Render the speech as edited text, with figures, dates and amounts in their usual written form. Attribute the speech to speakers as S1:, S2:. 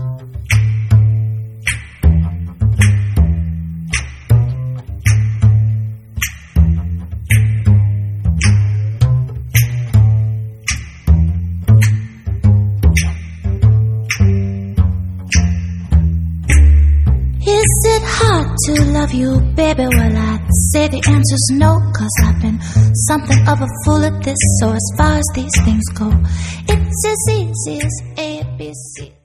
S1: Is it hard to love you, baby? Well, I'd say the answer's no, 'cause I've been something of a fool at this. So as far as these things go, it's as easy as ABC.